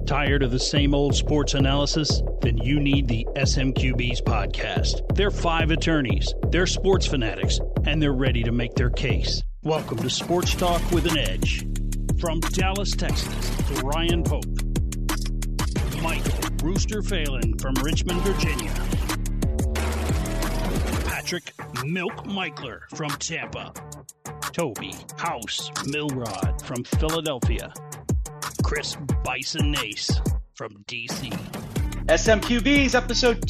Tired of the same old sports analysis? Then you need the SMQB's podcast. They're 5 attorneys, they're sports fanatics, and they're ready to make their case. Welcome to Sports Talk with an Edge. From Dallas, Texas, Ryan Pope. Michael Rooster Phelan from Richmond, Virginia. Patrick Milk Michler from Tampa. Toby House Milrod from Philadelphia. Chris Bison Nace from D.C. SMQB's episode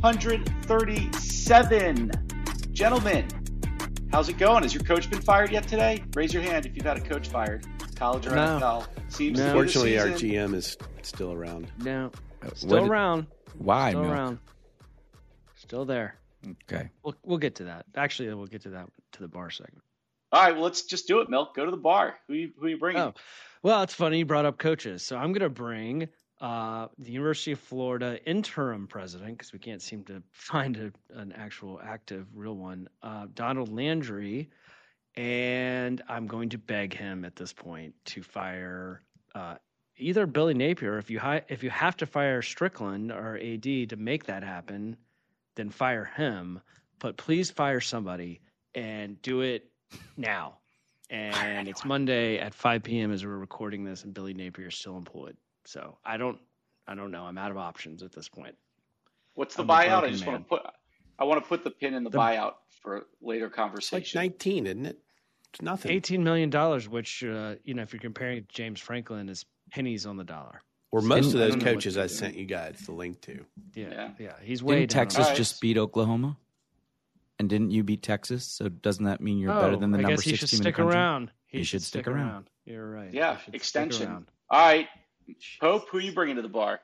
237. Gentlemen, how's it going? Has your coach been fired yet today? Raise your hand if you've had a coach fired. College or NFL. Seems Fortunately, our GM is still around. No. Still around. Why? Still around. Still there. Okay. We'll get to that. Actually, we'll get to that to the bar segment. All right, well, let's just do it, Milk. Go to the bar. Who you bringing? Oh, well, it's funny you brought up coaches. So I'm going to bring the University of Florida interim president, because we can't seem to find an actual active real one, Donald Landry, and I'm going to beg him at this point to fire either Billy Napier. If you have to fire Strickland or AD to make that happen, then fire him. But please fire somebody and do it now. And it's Monday at 5 p.m. as we're recording this, and Billy Napier is still employed. So I don't know. I'm out of options at this point. What's the buyout? I want to put the pin in the buyout for later conversation. It's like 19, isn't it? It's nothing. $18 million, which if you're comparing it to James Franklin, is pennies on the dollar. Or most of those coaches I sent you guys the link to. Yeah. He's way Didn't down. Texas just beat Oklahoma? And didn't you beat Texas? So doesn't that mean you're better than the number 6 team in the country? He should stick around. You're right. Yeah, extension. All right. Pope, who are you bringing to the bar?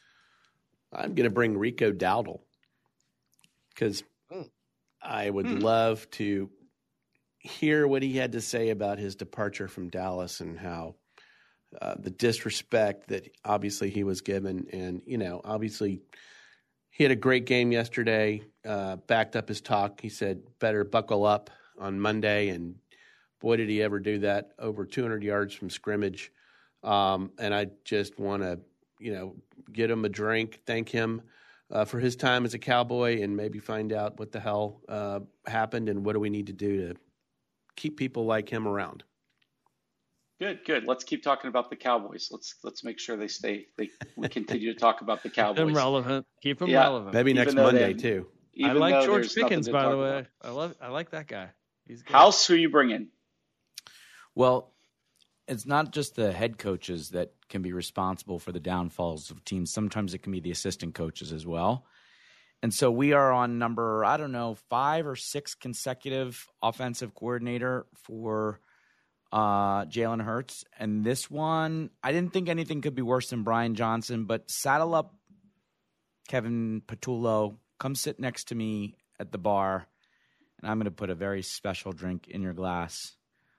I'm going to bring Rico Dowdle because I would love to hear what he had to say about his departure from Dallas and how the disrespect that obviously he was given. And, obviously he had a great game yesterday, backed up his talk. He said, better buckle up on Monday. And boy, did he ever do that, over 200 yards from scrimmage. And I just want to, get him a drink, thank him for his time as a Cowboy, and maybe find out what the hell happened and what do we need to do to keep people like him around. Good. Let's keep talking about the Cowboys. Let's make sure we continue to talk about the Cowboys. Keep them relevant. relevant. Maybe next Monday too. I like George Pickens, by the way. I like that guy. He's good. House, who are you bringing? Well, it's not just the head coaches that can be responsible for the downfalls of teams. Sometimes it can be the assistant coaches as well. And so we are on number, 5 or 6 consecutive offensive coordinator for Jalen Hurts. And this one, I didn't think anything could be worse than Brian Johnson, but saddle up Kevin Patullo, come sit next to me at the bar, and I'm going to put a very special drink in your glass.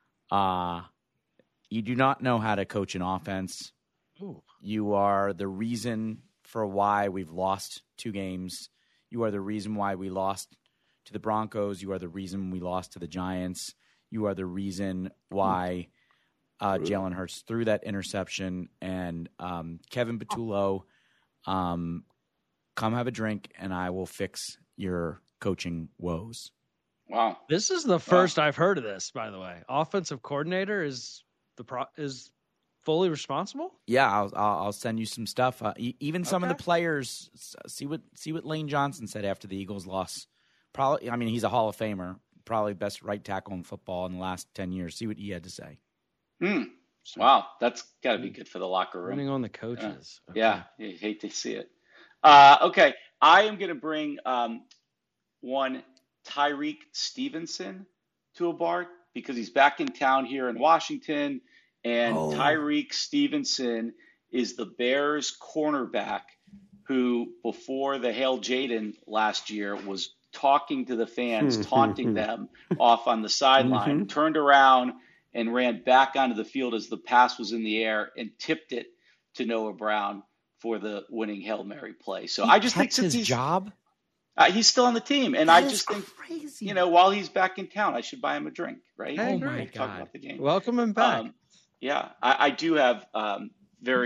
You do not know how to coach an offense. Ooh. You are the reason for why we've lost 2 games. You are the reason why we lost to the Broncos. You are the reason we lost to the Giants. You are the reason why Jalen Hurts threw that interception. And Kevin Patullo, come have a drink, and I will fix your coaching woes. Wow. This is the first I've heard of this, by the way. Offensive coordinator is fully responsible? Yeah, I'll send you some stuff. Even some of the players, see what Lane Johnson said after the Eagles loss. Probably, he's a Hall of Famer. Probably best right tackle in football in the last 10 years. See what he had to say. Wow, that's got to be good for the locker room. Running on the coaches. Okay. Yeah, you hate to see it. Okay, I am going to bring one Tyreek Stevenson to a bar because he's back in town here in Washington, and Tyreek Stevenson is the Bears cornerback who, before the Hail Jaden last year, was talking to the fans, taunting them off on the sideline, turned around and ran back onto the field as the pass was in the air and tipped it to Noah Brown for the winning Hail Mary play. So I just think since his job, he's still on the team, and I just think crazy. While he's back in town, I should buy him a drink, right? Oh my God! Talk about the game. Welcome him back. I do have very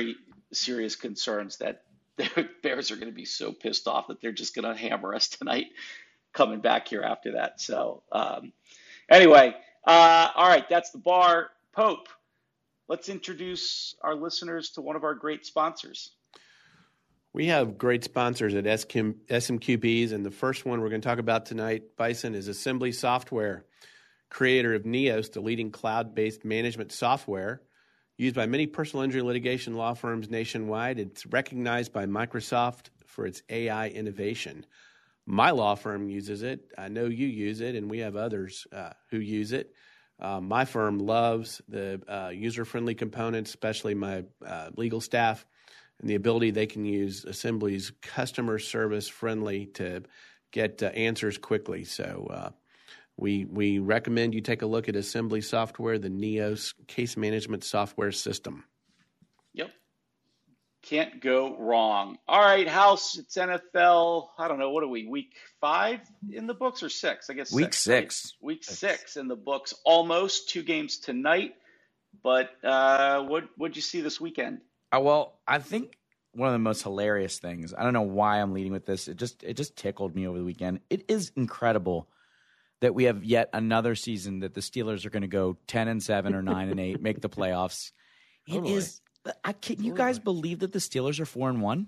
serious concerns that the Bears are going to be so pissed off that they're just going to hammer us tonight coming back here after that. So anyway, all right, that's the bar. Pope, let's introduce our listeners to one of our great sponsors. We have great sponsors at SMQBs, and the first one we're going to talk about tonight, Bison, is Assembly Software, creator of Neos, the leading cloud-based management software used by many personal injury litigation law firms nationwide. It's recognized by Microsoft for its AI innovation. My law firm uses it. I know you use it, and we have others who use it. My firm loves the user-friendly components, especially my legal staff, and the ability they can use Assembly's customer service friendly to get answers quickly. So we recommend you take a look at Assembly Software, the Neos case management software system. Yep. Can't go wrong. All right, House, it's NFL. I don't know. What are we, week 5 in the books or 6? I guess week 6. 6. Right? Week 6 in the books. Almost 2 games tonight. But what'd you see this weekend? Well, I think one of the most hilarious things, I don't know why I'm leading with this. It just tickled me over the weekend. It is incredible that we have yet another season that the Steelers are going to go 10-7 or 9-8, make the playoffs. Totally. It is. Can you guys believe that the Steelers are 4-1?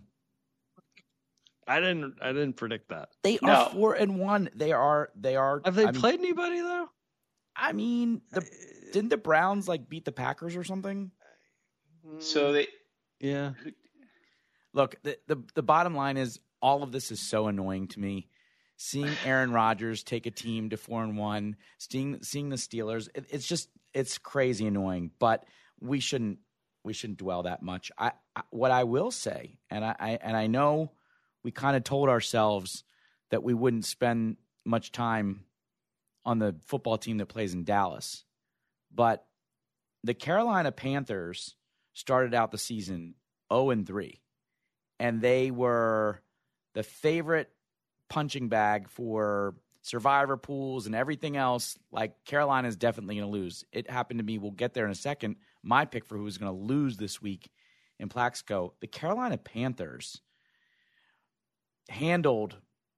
I didn't predict that. They are 4-1. They are. Have they played anybody though? I mean, didn't the Browns beat the Packers or something? So they. Yeah. Look, the bottom line is all of this is so annoying to me. Seeing Aaron Rodgers take a team to 4-1, seeing the Steelers, it's crazy annoying. But we shouldn't dwell that much. What I will say, and I know we kind of told ourselves that we wouldn't spend much time on the football team that plays in Dallas, but the Carolina Panthers started out the season 0-3, and they were the favorite punching bag for survivor pools and everything else. Carolina is definitely going to lose. It happened to be, we'll get there in a second, my pick for who is going to lose this week in Plaxico. The Carolina Panthers handled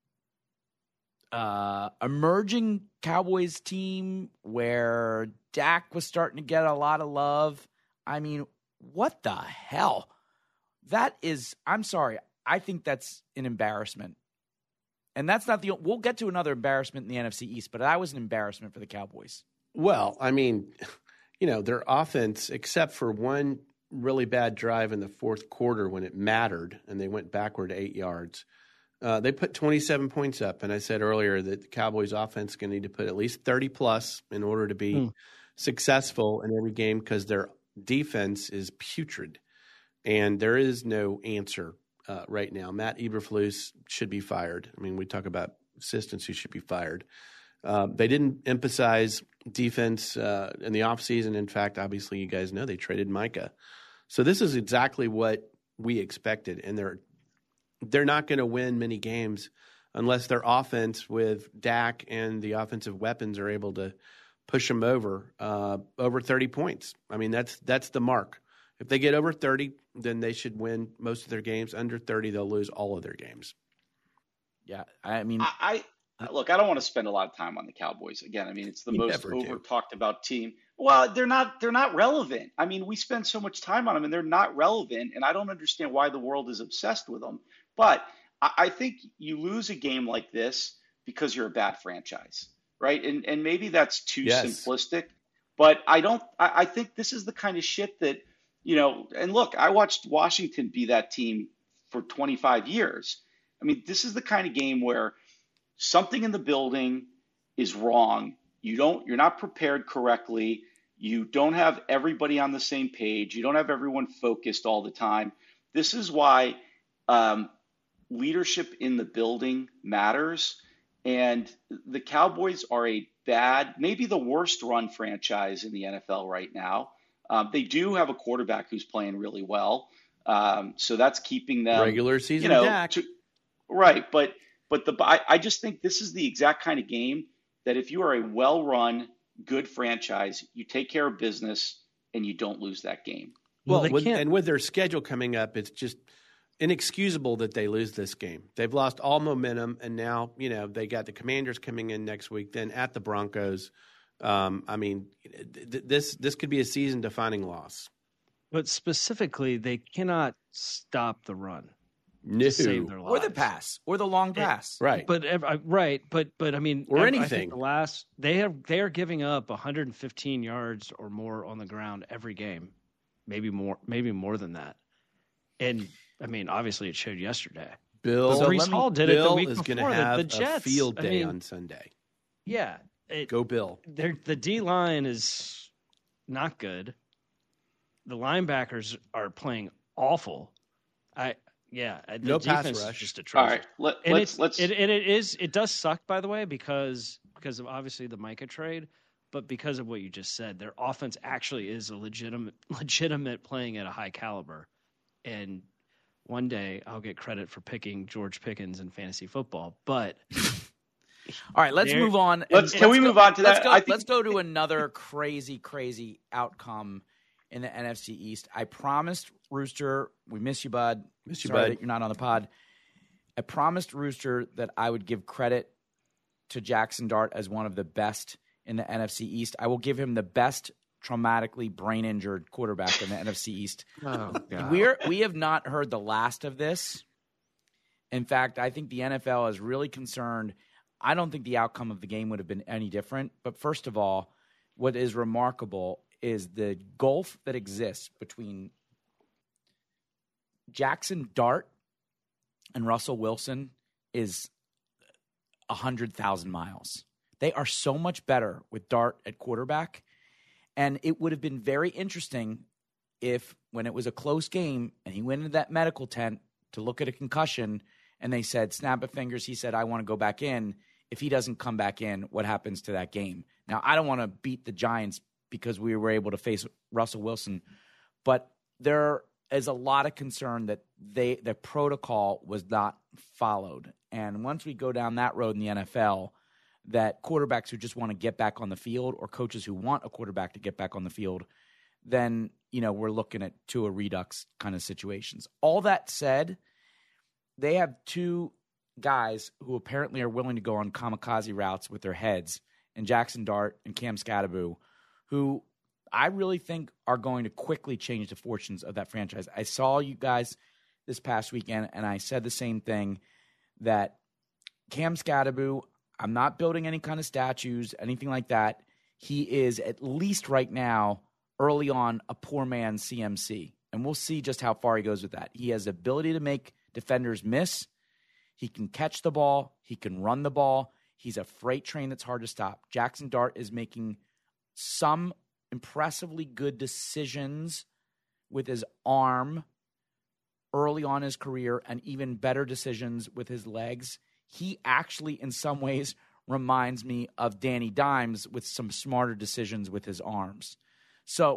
emerging Cowboys team where Dak was starting to get a lot of love. I mean, what the hell? That is, I'm sorry, I think that's an embarrassment. And that's not we'll get to another embarrassment in the NFC East, but that was an embarrassment for the Cowboys. Well, I mean, their offense, except for one really bad drive in the fourth quarter when it mattered and they went backward 8 yards, they put 27 points up. And I said earlier that the Cowboys offense is going to need to put at least 30 plus in order to be successful in every game because their defense is putrid. And there is no answer right now. Matt Eberflus should be fired. I mean, we talk about assistants who should be fired. They didn't emphasize defense in the offseason. In fact, obviously, you guys know they traded Micah. So this is exactly what we expected. And they're not going to win many games unless their offense with Dak and the offensive weapons are able to push them over 30 points. I mean, that's the mark. If they get over 30, then they should win most of their games. Under 30, they'll lose all of their games. Yeah, I mean, look, I don't want to spend a lot of time on the Cowboys. Again, I mean, it's the most over-talked about team. Well, they're not relevant. I mean, we spend so much time on them, and they're not relevant, and I don't understand why the world is obsessed with them. But I think you lose a game like this because you're a bad franchise, right? And maybe that's too simplistic, but I think this is the kind of shit that, and look, I watched Washington be that team for 25 years. I mean, this is the kind of game where something in the building is wrong. You're not prepared correctly. You don't have everybody on the same page. You don't have everyone focused all the time. This is why leadership in the building matters. And the Cowboys are a bad, maybe the worst run franchise in the NFL right now. They do have a quarterback who's playing really well. So that's keeping them regular season Dak. Right. But I just think this is the exact kind of game that if you are a well-run, good franchise, you take care of business and you don't lose that game. Well, and with their schedule coming up, it's just inexcusable that they lose this game. They've lost all momentum, and now they got the Commanders coming in next week, then at the Broncos. This could be a season-defining loss. But specifically, they cannot stop the run. No. To save their lives. Or the pass, or the long pass, right? But I mean, or anything. I think they are giving up 115 yards or more on the ground every game, maybe more than that. And I mean, obviously, it showed yesterday. Breece Hall did it the week before. Bill is going to have the Jets, a field day on Sunday. Yeah, go Bill. The D line is not good. The linebackers are playing awful. No pass rush. Is just atrocious. All right, it does suck, by the way, because of obviously the Micah trade, but because of what you just said, their offense actually is a legitimate playing at a high caliber. And one day I'll get credit for picking George Pickens in fantasy football. But all right, let's move on. Can we move on to that? Let's go to another crazy outcome in the NFC East. I promised Rooster, we miss you, bud. Sorry that you're not on the pod. I promised Rooster that I would give credit to Jackson Dart as one of the best in the NFC East. I will give him the best traumatically brain-injured quarterback in the NFC East. Oh, God. We have not heard the last of this. In fact, I think the NFL is really concerned. I don't think the outcome of the game would have been any different. But first of all, what is remarkable is the gulf that exists between Jackson Dart and Russell Wilson is 100,000 miles. They are so much better with Dart at quarterback. And it would have been very interesting if, when it was a close game and he went into that medical tent to look at a concussion and they said, snap of fingers, he said, I want to go back in. If he doesn't come back in, what happens to that game? Now, I don't want to beat the Giants because we were able to face Russell Wilson, but there is a lot of concern that the protocol was not followed. And once we go down that road in the NFL, that quarterbacks who just want to get back on the field or coaches who want a quarterback to get back on the field, then, we're looking at Tua Redux kind of situations. All that said, they have two guys who apparently are willing to go on kamikaze routes with their heads, and Jackson Dart and Cam Scatterbo, who I really think are going to quickly change the fortunes of that franchise. I saw you guys this past weekend, and I said the same thing, that Cam Scatterbo, I'm not building any kind of statues, anything like that. He is, at least right now, early on, a poor man's CMC. And we'll see just how far he goes with that. He has the ability to make defenders miss. He can catch the ball. He can run the ball. He's a freight train that's hard to stop. Jackson Dart is making some impressively good decisions with his arm early on in his career, and even better decisions with his legs. He actually, in some ways, reminds me of Danny Dimes with some smarter decisions with his arms. So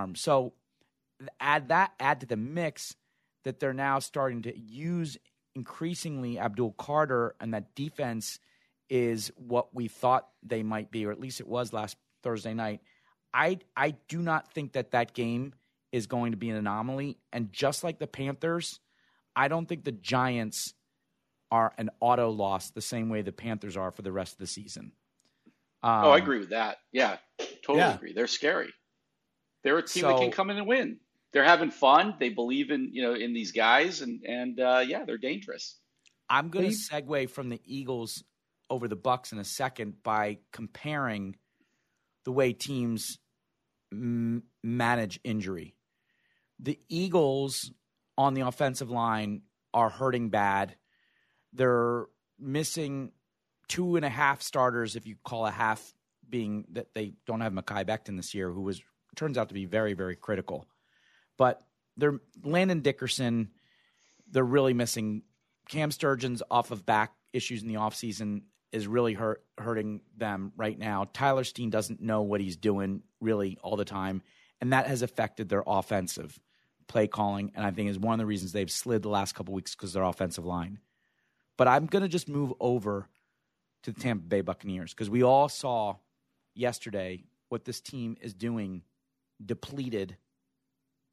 add to the mix that they're now starting to use increasingly Abdul Carter, and that defense is what we thought they might be, or at least it was last Thursday night. I do not think that game is going to be an anomaly. And just like the Panthers, I don't think the Giants are an auto loss the same way the Panthers are for the rest of the season. I agree with that. Yeah, totally agree. They're scary. They're a team that can come in and win. They're having fun. They believe in these guys, and they're dangerous. I'm going to segue from the Eagles over the Bucs in a second by comparing the way teams manage injury. The Eagles on the offensive line are hurting bad. They're missing 2.5 starters, if you call a half being that they don't have Mekhi Becton this year, who turns out to be very, very critical. But they're Landon Dickerson. They're really missing Cam Sturgeon's off of back issues in the offseason is really hurting them right now. Tyler Steen doesn't know what he's doing really all the time, and that has affected their offensive play calling, and I think is one of the reasons they've slid the last couple weeks because of their offensive line. But I'm going to just move over to the Tampa Bay Buccaneers because we all saw yesterday what this team is doing, depleted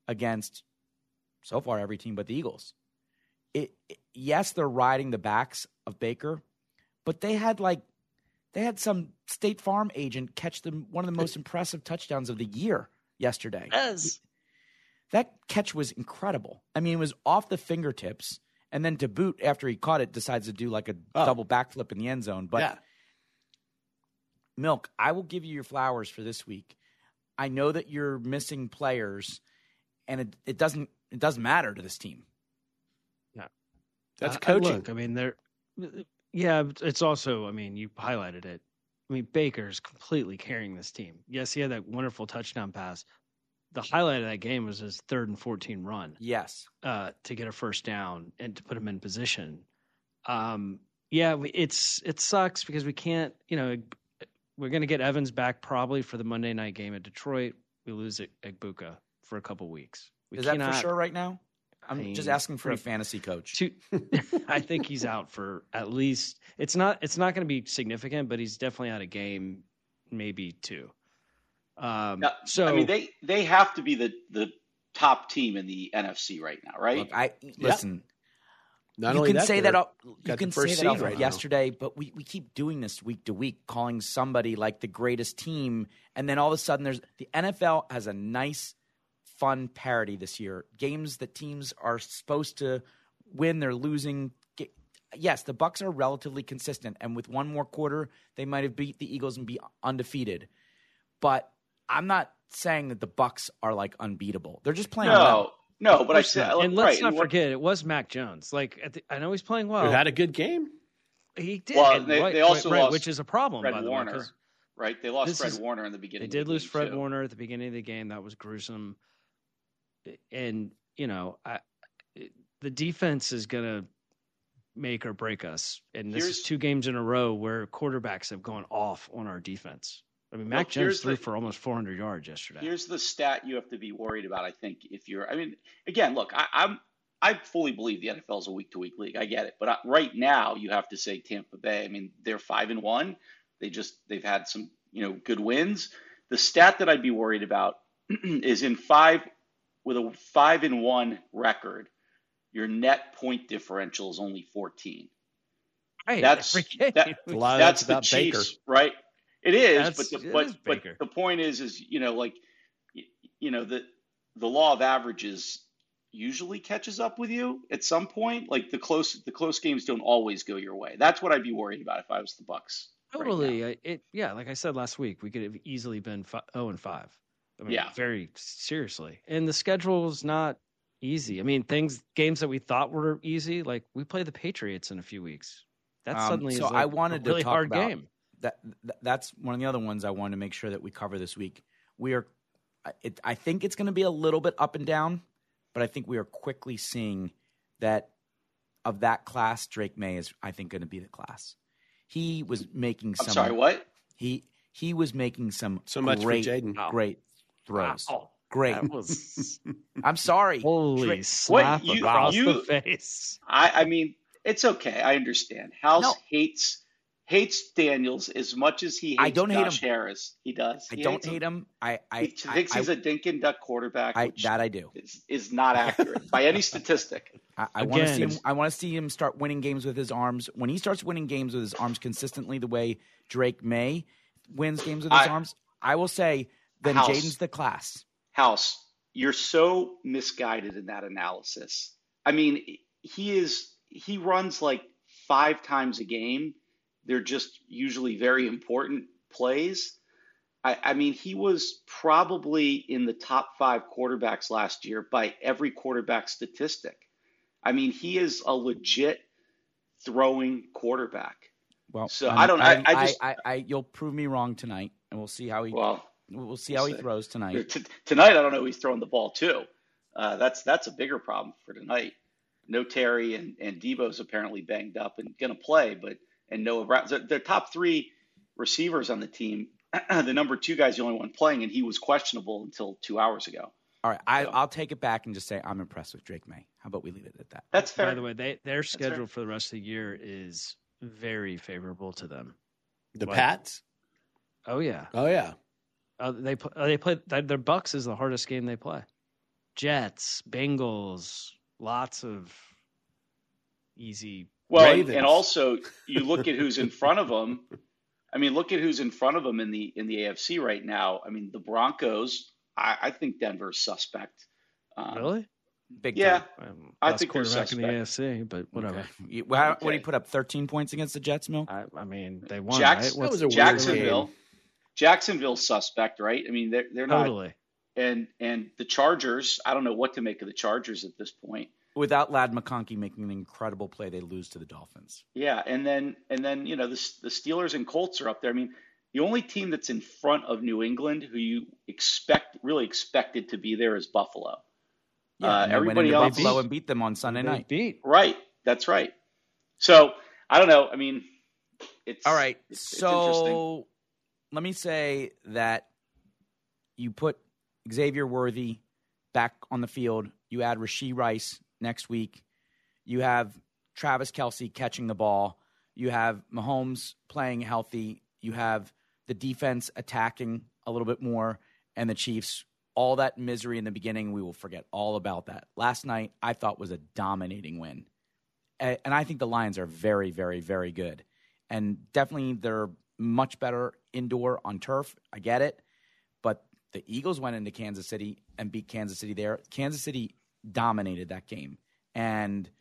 against so far every team but the Eagles. Yes, they're riding the backs of Baker, but they had some State Farm agent catch one of the most impressive touchdowns of the year yesterday. Yes. That catch was incredible. I mean, it was off the fingertips, and then to boot, after he caught it, decides to do like a double backflip in the end zone. But Milk, I will give you your flowers for this week. I know that you're missing players, and it doesn't matter to this team. Yeah, that's coaching. Look, I mean, it's also. I mean, you highlighted it. I mean, Baker's completely carrying this team. Yes, he had that wonderful touchdown pass. The highlight of that game was his 3rd and 14 run. Yes. To get a first down and to put him in position. It sucks because we can't, we're going to get Evans back probably for the Monday night game at Detroit. We lose Egbuka for a couple weeks. Is that for sure right now? I'm just asking for a fantasy coach. I think he's out for at least, it's not going to be significant, but he's definitely out of game, maybe 2. So I mean, they have to be the top team in the NFC right now, right? Look, listen. Not you only can that, say that. You can say that off of yesterday, but we keep doing this week to week, calling somebody like the greatest team, and then all of a sudden, the NFL has a nice, fun parity this year. Games that teams are supposed to win, they're losing. Yes, the Bucs are relatively consistent, and with one more quarter, they might have beat the Eagles and be undefeated. But I'm not saying that the Bucs are like unbeatable. They're just playing well. No, but I said, and let's not forget, it was Mac Jones. Like, I know he's playing well. Who had a good game. He did. Well, they also lost, which is a problem. Fred by the Warner, way, right? They lost Fred Warner in the beginning. They did lose Fred too. Warner at the beginning of the game. That was gruesome. And the defense is going to make or break us. And this is 2 games in a row where quarterbacks have gone off on our defense. I mean, Mac Jones threw for almost 400 yards yesterday. Here's the stat you have to be worried about, I think, again, look, I fully believe the NFL is a week-to-week league. I get it. But right now, you have to say Tampa Bay. I mean, they're 5-1. They've had some, good wins. The stat that I'd be worried about is with a 5-1 record, your net point differential is only 14. Right. That's the Chiefs, Baker. right? It is, but the point is the law of averages usually catches up with you at some point. Like the close games don't always go your way. That's what I'd be worried about if I was the Bucs. Totally. Right like I said last week, we could have easily been 0-5. I mean, very seriously. And the schedule's not easy. I mean, games that we thought were easy, like we play the Patriots in a few weeks. That suddenly is I wanted a really to talk hard about game. That's one of the other ones I wanted to make sure that we cover this week. I think it's going to be a little bit up and down, but I think we are quickly seeing that of that class, Drake May is, I think, going to be the class. He was making some. I'm sorry, what? He was making some much great, for Jaden. Great throws. Wow. Great. I'm sorry. Holy slap across the face. I mean, it's okay. I understand. House hates Daniels as much as he hates Josh Harris. He does. I don't hate him. He thinks he's a dink and duck quarterback. I do. Is not accurate by any statistic. I want to see him. I want to see him start winning games with his arms. When he starts winning games with his arms consistently, the way Drake May wins games with his arms, I will say then Jaden's the class. House, you're so misguided in that analysis. I mean, he runs like 5 times a game. They're just usually very important plays. I mean, he was probably in the top 5 quarterbacks last year by every quarterback statistic. I mean, he is a legit throwing quarterback. Well, so you'll prove me wrong tonight, and we'll see how he. We'll see how he throws tonight. Tonight, I don't know who he's throwing the ball to. That's a bigger problem for tonight. No Terry and Debo's apparently banged up and going to play, and Noah Brown. Their top 3 receivers on the team, the number 2 guy's the only one playing, and he was questionable until 2 hours ago. All right, I'll take it back and just say I'm impressed with Drake May. How about we leave it at that? That's fair. By the way, their schedule for the rest of the year is very favorable to them. The Pats? Oh yeah. Oh yeah. They play their Bucs is the hardest game they play. Jets, Bengals, lots of easy. Well, Ravens. and also you look at who's in front of them. I mean, look at who's in front of them in the AFC right now. I mean, the Broncos. I think Denver's suspect. Really? Big Yeah, time. I Best think they're quarterback in the suspect. AFC, but whatever. Okay. What did he put up? 13 points against the Jets, Milk? I mean, they won, Jackson- right? That was a weird Jacksonville. game. Jacksonville's suspect, right? I mean, they're not. Totally. And the Chargers. I don't know what to make of the Chargers at this point. Without Ladd McConkey making an incredible play, they lose to the Dolphins. Yeah, and then you know the Steelers and Colts are up there. I mean, the only team that's in front of New England who you really expected to be there is Buffalo. Yeah, and they everybody went into else, Buffalo and beat them on Sunday They night. beat. right? That's right. So I don't know. I mean, it's All right. It's interesting. So let me say that you put Xavier Worthy back on the field. You add Rashee Rice next week. You have Travis Kelce catching the ball. You have Mahomes playing healthy. You have the defense attacking a little bit more, and the Chiefs. All that misery in the beginning, we will forget all about that. Last night, I thought was a dominating win. And I think the Lions are very, very, very good. And definitely they're much better indoor on turf. I get it. But the Eagles went into Kansas City and beat Kansas City there. Kansas City dominated that game. And,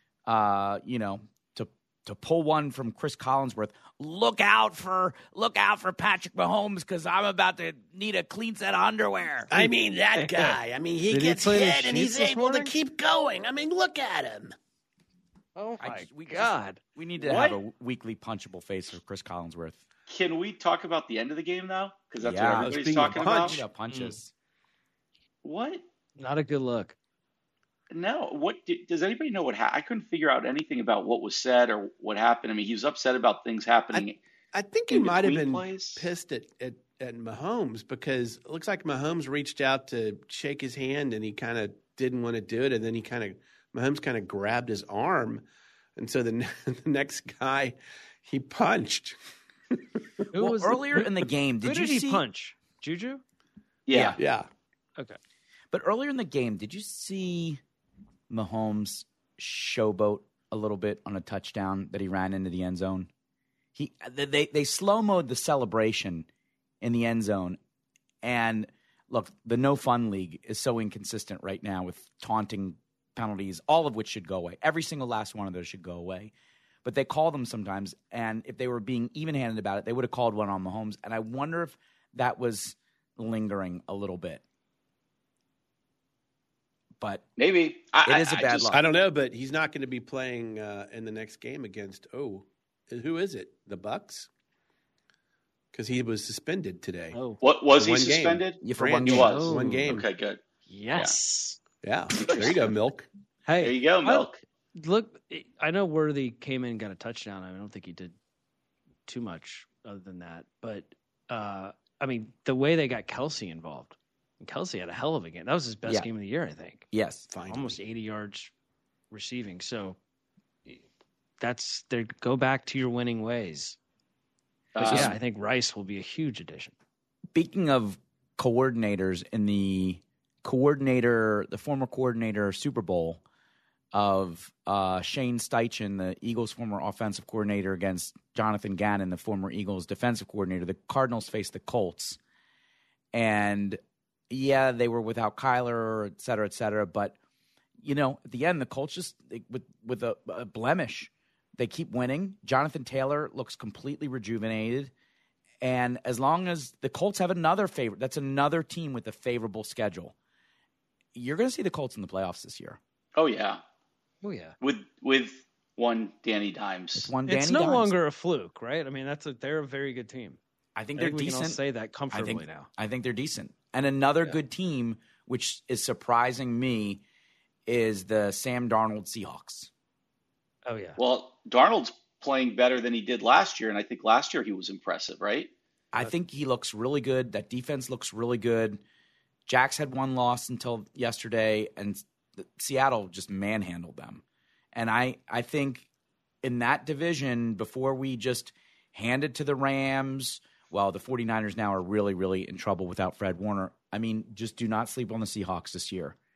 to pull one from Chris Collinsworth, look out for Patrick Mahomes because I'm about to need a clean set of underwear. I mean, that guy. I mean, he Did he gets play the hit and he's Chiefs this able to morning? keep going. I mean, look at him. Oh my we God! We need to What? have a weekly punchable face for Chris Collinsworth. Can we talk about the end of the game now? Because that's Yeah. what everybody's Speaking of talking punch. about. Punches. What? Not a good look. No. What? Does anybody know what happened? I couldn't figure out anything about what was said or what happened. I mean, he was upset about things happening. I think he in might have between been plays. pissed at Mahomes because it looks like Mahomes reached out to shake his hand and he kind of didn't want to do it. And then Mahomes kind of grabbed his arm. And so the next guy he punched. Well, earlier in the game, Who did you he see punch? Juju? Yeah. Yeah. Okay. But earlier in the game, did you see Mahomes showboat a little bit on a touchdown that he ran into the end zone? They slow-moed the celebration in the end zone. And look, the No Fun League is so inconsistent right now with taunting penalties, all of which should go away. Every single last one of those should go away. But they call them sometimes, and if they were being even-handed about it, they would have called one on Mahomes. And I wonder if that was lingering a little bit. But Maybe. it is a bad look. I don't know, but he's not going to be playing in the next game against, who is it? The Bucks? Because he was suspended today. Oh, What was For he one game. suspended? Yeah, for Brand one new. game. was. Oh. One game. Okay, good. yes. Yeah. There you go, Milk. Hey, There you go, Milk. Look, I know Worthy came in and got a touchdown. I don't think he did too much other than that. But, I mean, the way they got Kelce involved, and Kelce had a hell of a game. That was his best Yeah. game of the year, I think. Yes. Fine. Almost 80 yards receiving. So go back to your winning ways. But yeah, I think Rice will be a huge addition. Speaking of coordinators in the former coordinator Super Bowl of Shane Steichen, the Eagles' former offensive coordinator, against Jonathan Gannon, the former Eagles' defensive coordinator. The Cardinals faced the Colts. And, yeah, they were without Kyler, et cetera, but, at the end, the Colts just, with a blemish, they keep winning. Jonathan Taylor looks completely rejuvenated. And as long as the Colts have another favorite, that's another team with a favorable schedule. You're going to see the Colts in the playoffs this year. Oh, yeah. Oh, yeah. With one Danny Dimes. It's one. It's Danny no Dimes. longer a fluke, right? I mean, they're a very good team. I think I they're think we can all decent. say that comfortably now. I think they're decent. And another good team, which is surprising me, is the Sam Darnold Seahawks. Oh, yeah. Well, Darnold's playing better than he did last year, and I think last year he was impressive, right? I think he looks really good. That defense looks really good. Jax had one loss until yesterday, and Seattle just manhandled them. And I think in that division, before we just hand it to the Rams, well, the 49ers now are really, really in trouble without Fred Warner. I mean, just do not sleep on the Seahawks this year.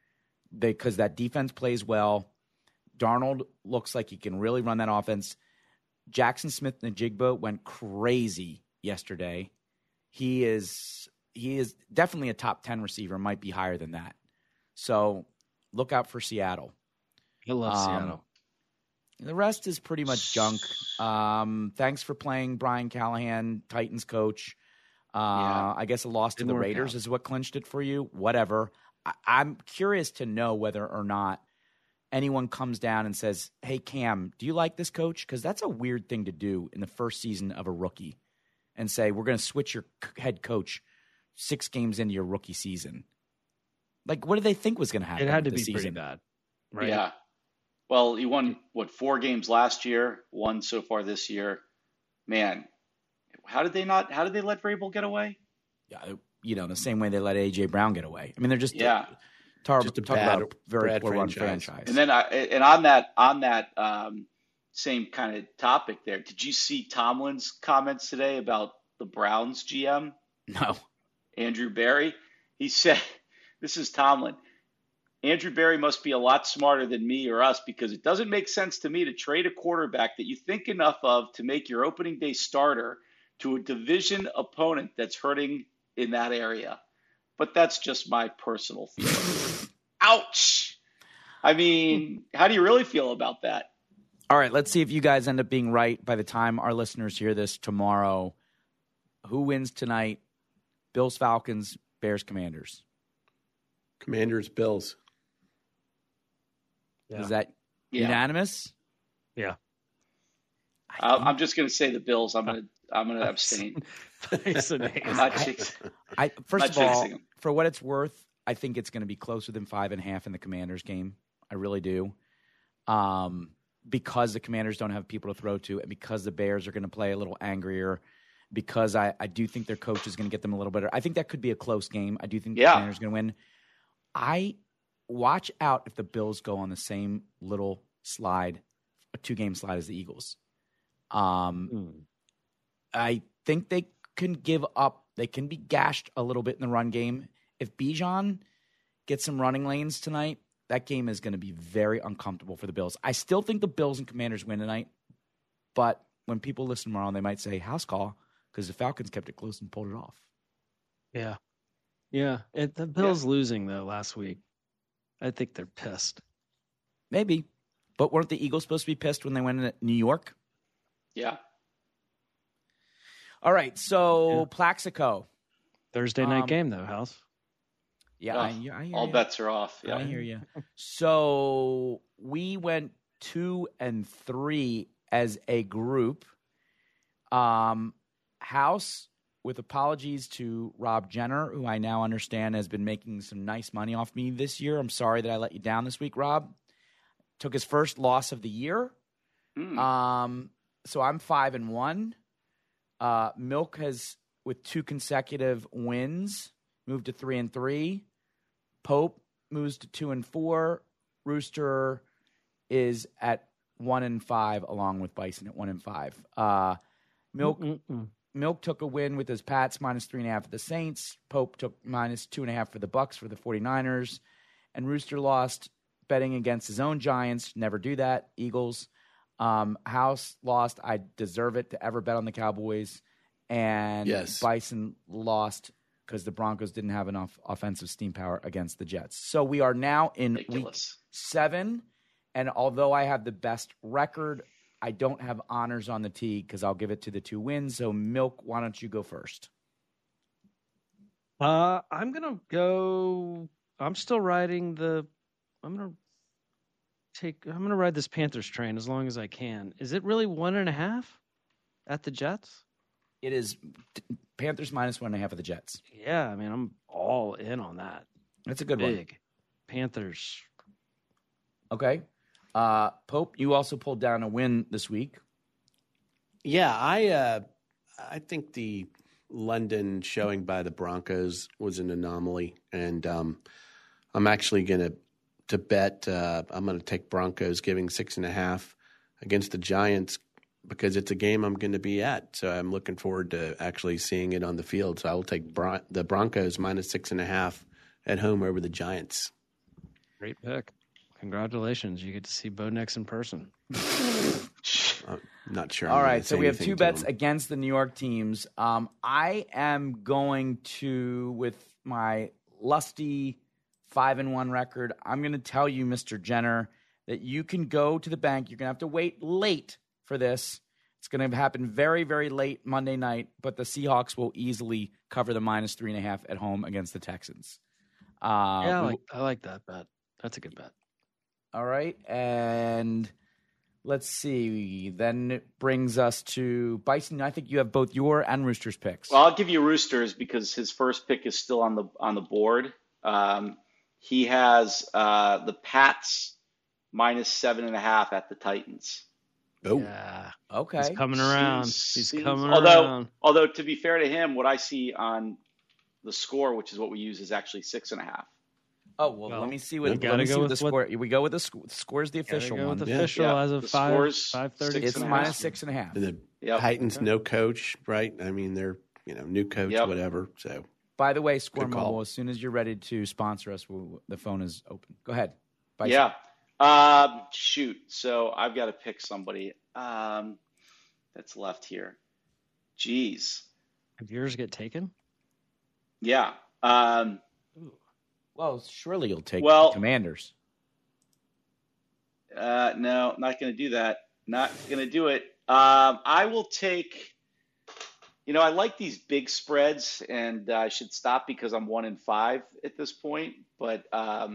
because that defense plays well. Darnold looks like he can really run that offense. Jackson Smith-Njigba went crazy yesterday. He is definitely a top 10 receiver, might be higher than that. So look out for Seattle. I love Seattle. The rest is pretty much junk. Thanks for playing Brian Callahan, Titans coach. I guess a loss to the Raiders is what clinched it for you. Whatever. I'm curious to know whether or not anyone comes down and says, hey, Cam, do you like this coach? Because that's a weird thing to do in the first season of a rookie and say, we're going to switch your head coach 6 games into your rookie season. Like, what did they think was going to happen? It had to be season? pretty bad, right? Yeah. Well, he won, 4 games last year, 1 so far this year. Man, how did they let Vrabel get away? Yeah, the same way they let A.J. Brown get away. I mean, they're just just a bad poor franchise. And then on that same kind of topic there, did you see Tomlin's comments today about the Browns GM? No. Andrew Berry? He said, this is Tomlin, Andrew Berry must be a lot smarter than me or us because it doesn't make sense to me to trade a quarterback that you think enough of to make your opening day starter to a division opponent that's hurting in that area. But that's just my personal feeling. Ouch. I mean, how do you really feel about that? All right, let's see if you guys end up being right by the time our listeners hear this tomorrow. Who wins tonight? Bills, Falcons, Bears, Commanders. Commanders, Bills. Yeah. Is that unanimous? Yeah. I'm just going to say the Bills. I'm going to abstain. First of all, for what it's worth, I think it's going to be closer than 5.5 in the Commanders game. I really do. Because the Commanders don't have people to throw to, and because the Bears are going to play a little angrier, because I do think their coach is going to get them a little better. I think that could be a close game. I do think the Commanders are going to win. I watch out if the Bills go on the same little slide, a 2-game slide as the Eagles. I think they can give up. They can be gashed a little bit in the run game. If Bijan gets some running lanes tonight, that game is going to be very uncomfortable for the Bills. I still think the Bills and Commanders win tonight, but when people listen tomorrow, they might say house call because the Falcons kept it close and pulled it off. Yeah. Yeah. The Bills losing, though, last week. I think they're pissed. Maybe. But weren't the Eagles supposed to be pissed when they went in New York? Yeah. All right. So, Plaxico. Thursday night game, though, House. Yeah. I hear all you. bets are off. Yeah. I hear you. So, we went 2-3 as a group. House, with apologies to Rob Jenner, who I now understand has been making some nice money off me this year. I'm sorry that I let you down this week, Rob. Took his first loss of the year. So I'm 5-1. Milk has, with 2 consecutive wins, moved to 3-3. Pope moves to 2-4. Rooster is at 1-5, along with Bison at 1-5. Milk took a win with his Pats, -3.5 for the Saints. Pope took -2.5 for the Bucks for the 49ers. And Rooster lost betting against his own Giants. Never do that. Eagles. House lost. I deserve it to ever bet on the Cowboys. And Bison lost because the Broncos didn't have enough offensive steam power against the Jets. So we are now in week 7. And although I have the best record, I don't have honors on the tee because I'll give it to the 2 wins. So, Milk, why don't you go first? I'm going to go – I'm still riding the – I'm going to ride this Panthers train as long as I can. Is it really 1.5 at the Jets? It is Panthers -1.5 at the Jets. Yeah, I mean, I'm all in on that. That's a good one. Big Panthers. Okay. Pope, you also pulled down a win this week. Yeah, I think the London showing by the Broncos was an anomaly, and I'm actually going to bet. I'm going to take Broncos giving 6.5 against the Giants because it's a game I'm going to be at. So I'm looking forward to actually seeing it on the field. So I will take the Broncos -6.5 at home over the Giants. Great pick. Congratulations. You get to see Bo Nix in person. I'm not sure. All right, so we have two bets against the New York teams. I am going to, with my lusty 5-1 record, I'm going to tell you, Mr. Jenner, that you can go to the bank. You're going to have to wait late for this. It's going to happen very, very late Monday night, but the Seahawks will easily cover the -3.5 at home against the Texans. I like that bet. That's a good bet. All right, and let's see. Then it brings us to Bison. I think you have both your and Roosters picks. Well, I'll give you Roosters because his first pick is still on the board. He has the Pats -7.5 at the Titans. Oh, yeah. Okay. He's coming around. He's coming around. Although, to be fair to him, what I see on the score, which is what we use, is actually 6.5. Oh, well, let me see what, let me see what the score. We go with the score is the official one. With the official as of 5:30. It's -6.5. And the Titans, no coach, right? I mean, they're new coach, whatever. So, by the way, Score Mobile, as soon as you're ready to sponsor us, the phone is open. Go ahead. Bison. Yeah. Shoot. So I've got to pick somebody that's left here. Jeez. Did yours get taken? Yeah. Well, surely you'll take the Commanders. No, not going to do that. Not going to do it. I will take. I like these big spreads, and I should stop because I'm 1-5 at this point. But I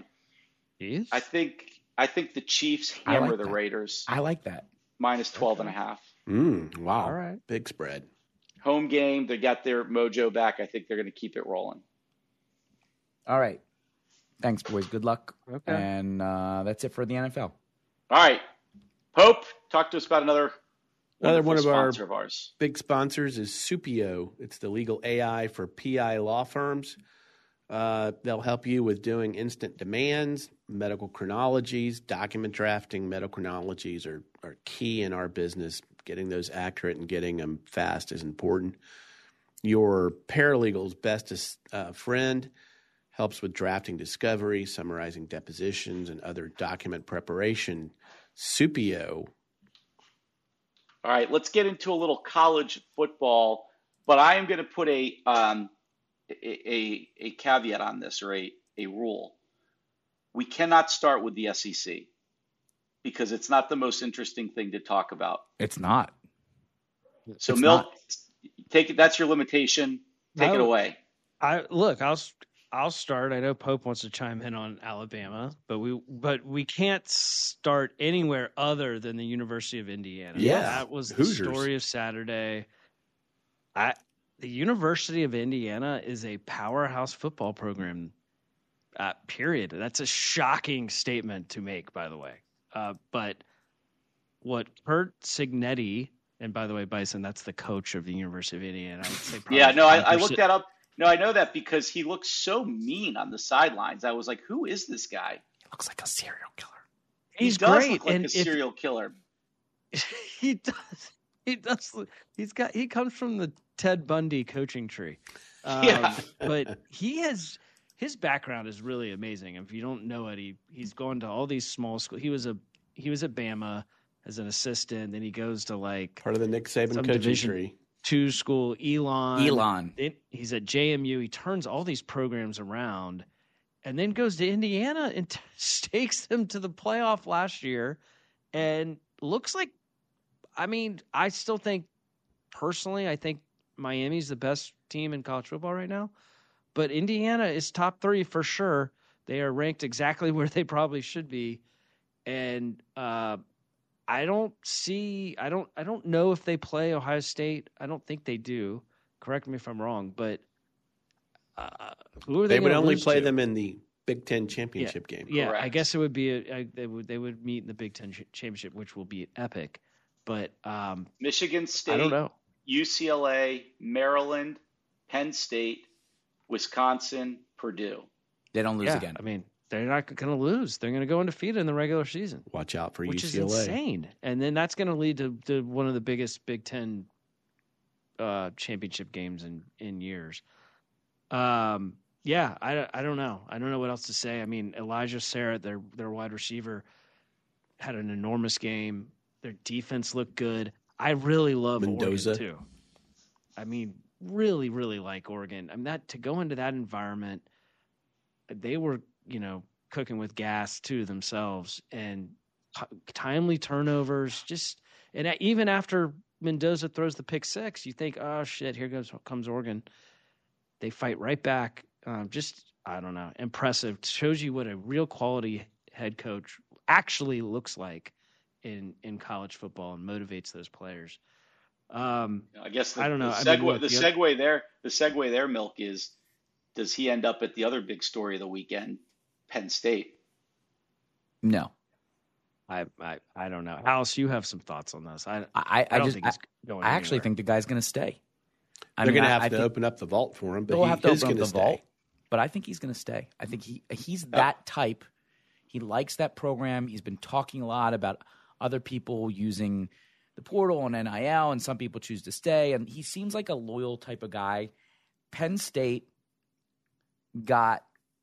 think the Chiefs hammer the Raiders. I like that. -12.5. Wow. All right. Big spread. Home game. They got their mojo back. I think they're going to keep it rolling. All right. Thanks, boys. Good luck. Okay. And that's it for the NFL. All right. Pope, talk to us about another one of our sponsor of ours. Big sponsors is Supio. It's the legal AI for PI law firms. They'll help you with doing instant demands, medical chronologies, document drafting. Medical chronologies are key in our business. Getting those accurate and getting them fast is important. Your paralegal's bestest friend helps with drafting discovery, summarizing depositions, and other document preparation. Supio. All right, let's get into a little college football, but I am going to put a caveat on this, or a rule. We cannot start with the SEC because it's not the most interesting thing to talk about. It's not. So, it's Milt, take it. That's your limitation. Take it away. I'll start. I know Pope wants to chime in on Alabama, but we can't start anywhere other than the University of Indiana. Yeah, that was the Hoosiers. Story of Saturday. The University of Indiana is a powerhouse football program. Period. That's a shocking statement to make, by the way. But what Curt Cignetti, and by the way, Bison, that's the coach of the University of Indiana. I would say I looked that up. No, I know that because he looks so mean on the sidelines. I was like, who is this guy? He looks like a serial killer. He does great. look like a serial killer. He does. He comes from the Ted Bundy coaching tree. But his background is really amazing. If you don't know it, he's gone to all these small schools. He was at Bama as an assistant, then he goes to part of the Nick Saban coaching tree. 2 school, Elon. He's at JMU. He turns all these programs around and then goes to Indiana and stakes them to the playoff last year and looks like, I still think, personally, I think Miami's the best team in college football right now, but Indiana is top 3 for sure. They are ranked exactly where they probably should be. And, I don't know if they play Ohio State. I don't think they do. Correct me if I'm wrong, but who are they? They would only play them in the Big Ten championship game. Yeah, Correct. I guess it would be they would meet in the Big Ten championship, which will be epic. But Michigan State, I don't know. UCLA, Maryland, Penn State, Wisconsin, Purdue. They don't lose again. They're not going to lose. They're going to go undefeated in the regular season. Watch out for which UCLA. Which is insane. And then that's going to lead to one of the biggest Big Ten championship games in years. Yeah, I don't know. I don't know what else to say. I mean, Elijah Sarrett, their wide receiver, had an enormous game. Their defense looked good. I really love Mendoza Oregon too. I mean, really, really like Oregon. I mean, that to go into that environment, they were, cooking with gas too themselves, and timely turnovers. And even after Mendoza throws the pick six, you think, oh shit, here comes Oregon. They fight right back. I don't know, impressive. Shows you what a real quality head coach actually looks like in college football and motivates those players. I guess I don't know. The segue there, Milk, is, does he end up at the other big story of the weekend, Penn State? No. I don't know. Alice, you have some thoughts on this. I actually think the guy's going to stay. They're going to have to open up the vault for him, but he is going to stay. But I think he's going to stay. I think he's that type. He likes that program. He's been talking a lot about other people using the portal and NIL, and some people choose to stay. And he seems like a loyal type of guy. Penn State got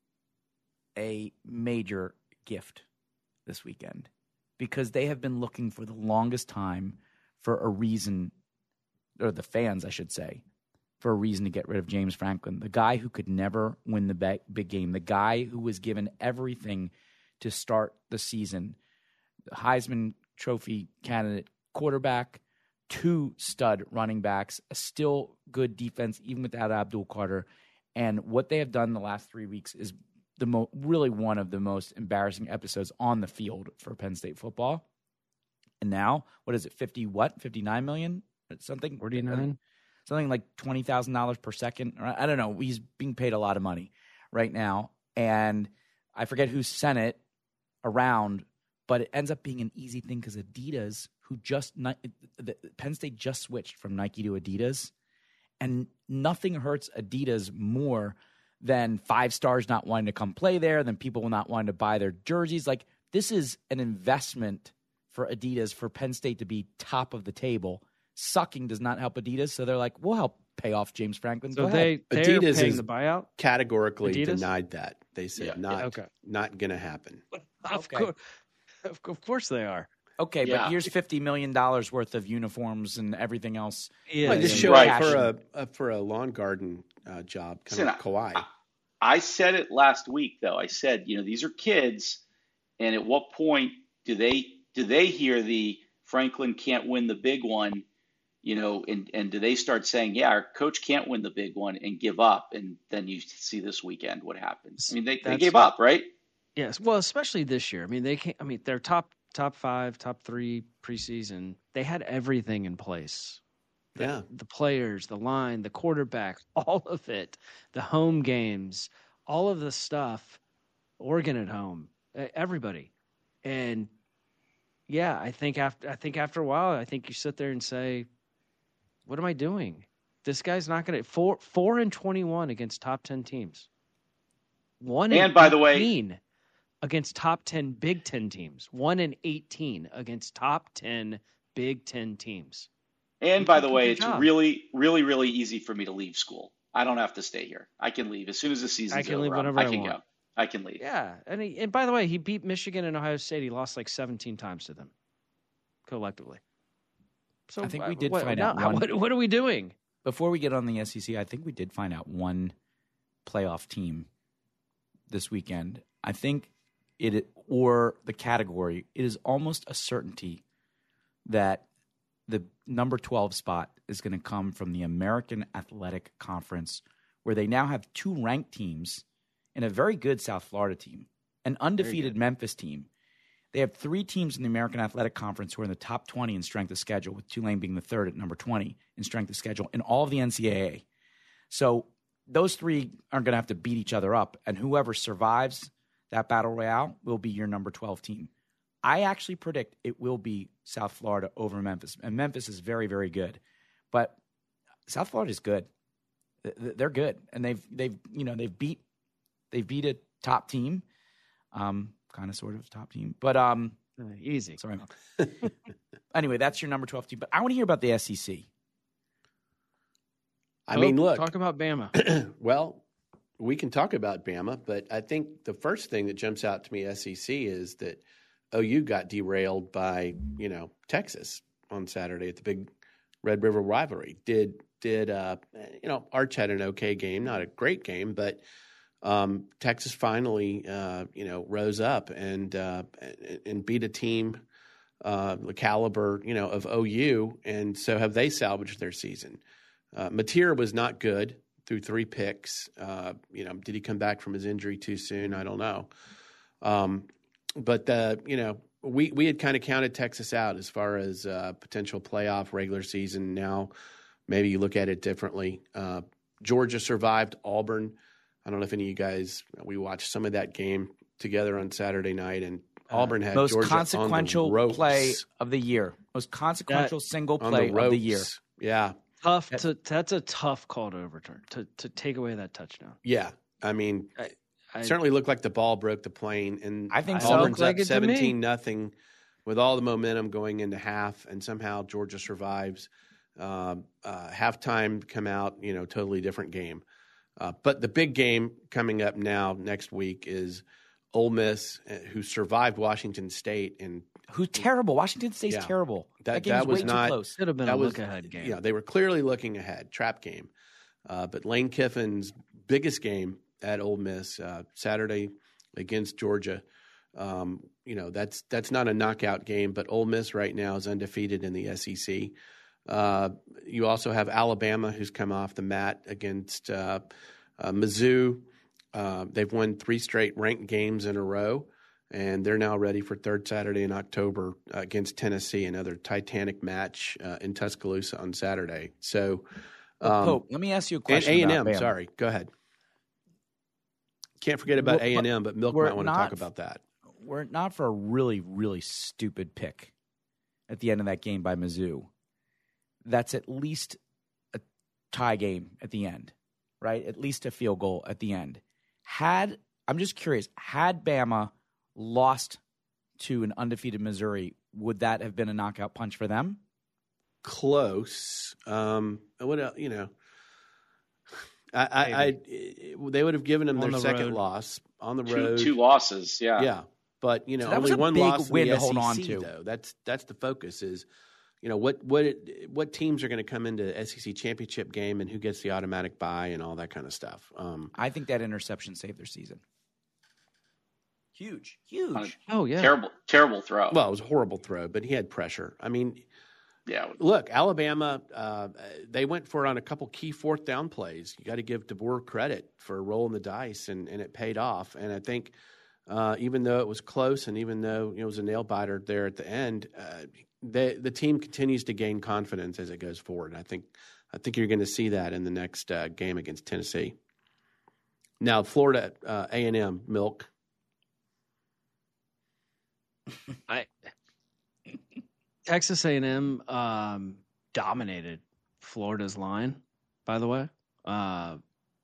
a major gift this weekend because they have been looking for the longest time for a reason, or the fans, I should say, for a reason to get rid of James Franklin, the guy who could never win the big game, the guy who was given everything to start the season, the Heisman Trophy candidate quarterback, 2 stud running backs, a still good defense even without Abdul Carter. And what they have done the last 3 weeks is really one of the most embarrassing episodes on the field for Penn State football. And now, what is it, 59 million? Something? 49? Something like $20,000 per second. I don't know. He's being paid a lot of money right now. And I forget who sent it around, but it ends up being an easy thing because Adidas, Penn State just switched from Nike to Adidas. And nothing hurts Adidas more than 5 stars not wanting to come play there, than people not wanting to buy their jerseys. Like, this is an investment for Adidas, for Penn State to be top of the table. Sucking does not help Adidas, so they're like, we'll help pay off James Franklin. So they're Adidas paying the buyout? Categorically Adidas? denied that. They said not going to happen. Of course they are. Okay, but here's $50 million worth of uniforms and everything else. Yeah, well, just show up for a lawn garden job, kind of like Kawhi. I said it last week, though. I said, these are kids, and at what point do they hear the Franklin can't win the big one, and do they start saying, yeah, our coach can't win the big one, and give up? And then you see this weekend what happens. I mean, they gave up, right? Yes. Well, especially this year. I mean, they're top 5, top 3 preseason. They had everything in place. The players, the line, the quarterback, all of it, the home games, all of the stuff, Oregon at home, everybody. And yeah, I think after a while, I think you sit there and say, what am I doing? This guy's not going to 4-21 against top 10 teams. 1-18 against top 10 Big Ten teams. 1-18 against top 10 Big Ten teams. And by the way, it's really, really, really easy for me to leave school. I don't have to stay here. I can leave as soon as the season's over. Leave whenever I can go. I can leave. Yeah, and by the way, he beat Michigan and Ohio State. He lost like 17 times to them collectively. So I think we did find out what are we doing? Before we get on the SEC, I think we did find out one playoff team this weekend. I think or the category, it is almost a certainty that the number 12 spot is going to come from the American Athletic Conference, where they now have 2 ranked teams and a very good South Florida team, an undefeated Memphis team. They have 3 teams in the American Athletic Conference who are in the top 20 in strength of schedule, with Tulane being the 3rd at number 20 in strength of schedule in all of the NCAA. So those 3 are going to have to beat each other up, and whoever survives that battle royale will be your number 12 team. I actually predict it will be South Florida over Memphis, and Memphis is very, very good. But South Florida is good. They're good, and they've beat a top team, kind of sort of top team, but easy. Sorry. Anyway, that's your number 12 team. But I want to hear about the SEC. I mean, look, talk about Bama. Well, we can talk about Bama, but I think the first thing that jumps out to me, SEC, is that OU got derailed by, Texas on Saturday at the big Red River rivalry. Arch had an okay game, not a great game, but Texas finally, rose up and beat a team the caliber, of OU, and so have they salvaged their season. Mateer was not good, threw 3 picks. Did he come back from his injury too soon? I don't know. But we had kind of counted Texas out as far as potential playoff regular season. Now maybe you look at it differently. Georgia survived Auburn. I don't know if any of you guys, we watched some of that game together on Saturday night, and Auburn had most Georgia consequential on the ropes. play of the year. Most consequential single play of the year. Yeah. That's a tough call to overturn, to take away that touchdown. Yeah. I mean, it certainly looked like the ball broke the plane, and I think Auburn's so. up 17-0 with all the momentum going into half, and somehow Georgia survives. Halftime come out, totally different game. But the big game coming up now next week is Ole Miss, who survived Washington State, and who's terrible. Washington State's terrible. That game was way not too close. Should have been a look-ahead game. Yeah, they were clearly looking ahead, trap game. But Lane Kiffin's biggest game at Ole Miss Saturday against Georgia. That's not a knockout game, but Ole Miss right now is undefeated in the SEC. You also have Alabama, who's come off the mat against Mizzou. They've won 3 straight ranked games in a row, and they're now ready for third Saturday in October against Tennessee, another titanic match in Tuscaloosa on Saturday. So, Pope, let me ask you a question. And A&M, sorry, go ahead. Can't forget about A&M, but Milk might want to talk about that. Were it not for a really, really stupid pick at the end of that game by Mizzou, that's at least a tie game at the end, right? At least a field goal at the end. I'm just curious, had Bama lost to an undefeated Missouri, would that have been a knockout punch for them? Close. They would have given them their second loss on the road. 2 losses, yeah. Yeah, but So that only was a one big loss win in the to hold on SEC, to. though. That's the focus is, what teams are going to come into SEC championship game and who gets the automatic bye and all that kind of stuff. I think that interception saved their season. Huge. Oh yeah, terrible throw. Well, it was a horrible throw, but he had pressure. I mean, yeah. Look, Alabama, they went for it on a couple key 4th down plays. You got to give DeBoer credit for rolling the dice, and it paid off. And I think even though it was close, and even though it was a nail biter there at the end, the team continues to gain confidence as it goes forward. And I think you're going to see that in the next game against Tennessee. Now, Florida A&M, Milk. Texas A&M dominated Florida's line. By the way, I've